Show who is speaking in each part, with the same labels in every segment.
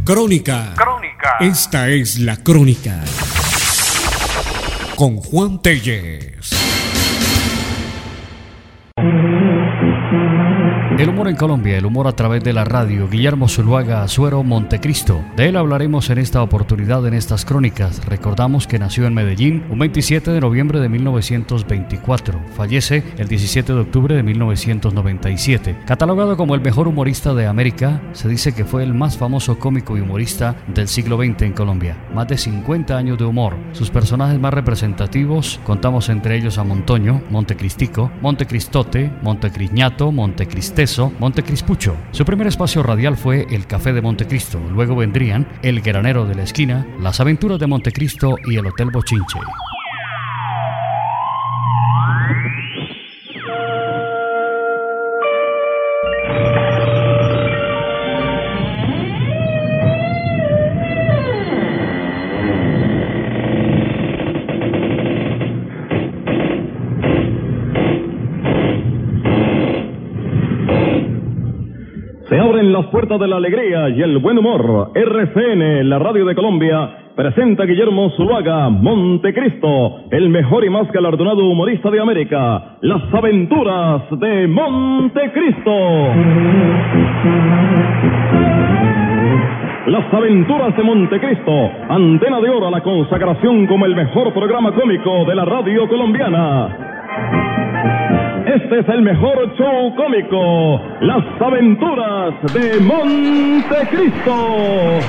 Speaker 1: Crónica. Esta es la crónica. Con Juan Tellez.
Speaker 2: El humor en Colombia, el humor a través de la radio. Guillermo Zuluaga Azuero, Montecristo. De él hablaremos en esta oportunidad en estas crónicas. Recordamos que nació en Medellín un 27 de noviembre de 1924. Fallece el 17 de octubre de 1997. Catalogado como el mejor humorista de América, se dice que fue el más famoso cómico y humorista del siglo XX en Colombia. Más de 50 años de humor. Sus personajes más representativos, contamos entre ellos a Montoño, Montecristico, Montecristote, Montecrisñato, Montecristeso, Montecrispucho. Su primer espacio radial fue El Café de Montecristo. Luego vendrían El Granero de la Esquina, Las Aventuras de Montecristo y El Hotel Bochinche.
Speaker 3: Se abren las puertas de la alegría y el buen humor. RCN, la radio de Colombia, presenta a Guillermo Zuluaga, Montecristo, el mejor y más galardonado humorista de América. Las aventuras de Montecristo. Las aventuras de Montecristo, antena de oro a la consagración como el mejor programa cómico de la radio colombiana. Este es el mejor show cómico, Las Aventuras de Montecristo.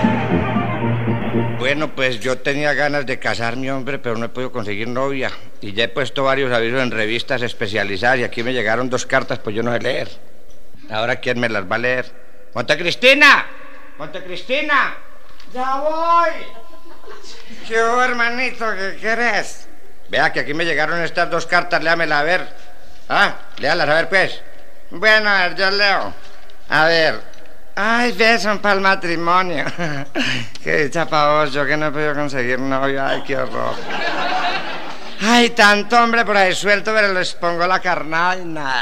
Speaker 4: Bueno, pues yo tenía ganas de casarme, hombre, pero no he podido conseguir novia. Y ya he puesto varios avisos en revistas especializadas y aquí me llegaron 2 cartas, pues yo no sé leer. Ahora, ¿quién me las va a leer? ¡Montecristina! ¡Montecristina! ¡Ya voy! ¿Qué hubo, hermanito? ¿Qué querés? Vea que aquí me llegaron estas 2 cartas, léamela a ver. Ah, léalas, a ver, pues. Bueno, a ver, yo leo. A ver. Ay, ve, son para el matrimonio. Qué dicha pa' vos, yo que no he podido conseguir novio. Ay, qué horror. Ay, tanto hombre por ahí suelto, pero les pongo la carnada y nada.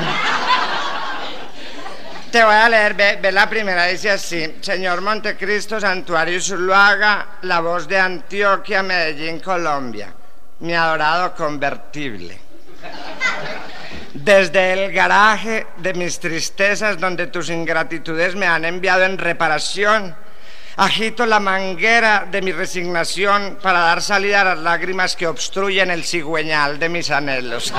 Speaker 4: Te voy a leer, ve la primera, dice así. Señor Montecristo, Santuario Zuluaga, la voz de Antioquia, Medellín, Colombia. Mi adorado convertible. Desde el garaje de mis tristezas, donde tus ingratitudes me han enviado en reparación, agito la manguera de mi resignación para dar salida a las lágrimas que obstruyen el cigüeñal de mis anhelos.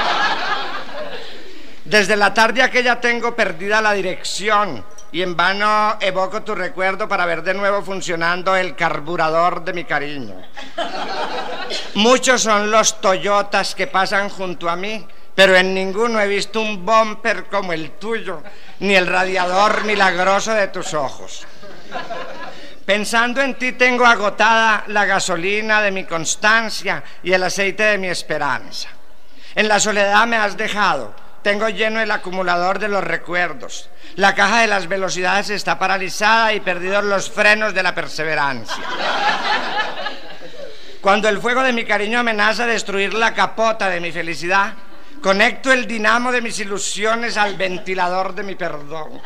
Speaker 4: Desde la tarde aquella tengo perdida la dirección y en vano evoco tu recuerdo para ver de nuevo funcionando el carburador de mi cariño. Muchos son los Toyotas que pasan junto a mí, pero en ninguno he visto un bumper como el tuyo, ni el radiador milagroso de tus ojos. Pensando en ti tengo agotada la gasolina de mi constancia y el aceite de mi esperanza. En la soledad me has dejado, tengo lleno el acumulador de los recuerdos. La caja de las velocidades está paralizada y perdidos los frenos de la perseverancia. Cuando el fuego de mi cariño amenaza destruir la capota de mi felicidad, conecto el dinamo de mis ilusiones al ventilador de mi perdón.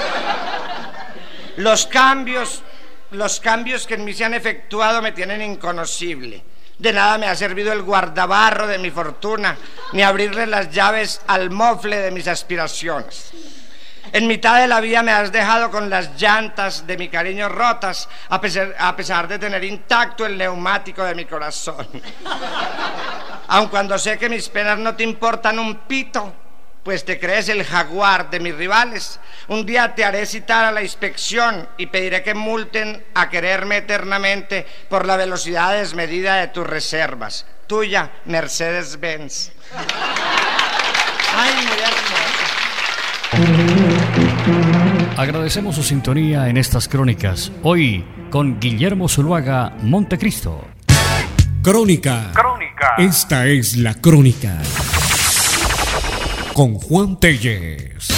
Speaker 4: Los cambios que en mí se han efectuado me tienen inconocible. De nada me ha servido el guardabarro de mi fortuna, ni abrirle las llaves al mofle de mis aspiraciones. En mitad de la vía me has dejado con las llantas de mi cariño rotas, a pesar de tener intacto el neumático de mi corazón. Aun cuando sé que mis penas no te importan un pito, pues te crees el jaguar de mis rivales, un día te haré citar a la inspección y pediré que multen a quererme eternamente por la velocidad desmedida de tus reservas. Tuya, Mercedes-Benz. Ay, muy hermosa.
Speaker 2: Agradecemos su sintonía en estas crónicas. Hoy con Guillermo Zuluaga, Montecristo.
Speaker 1: Crónica. Esta es la crónica. Con Juan Tellez.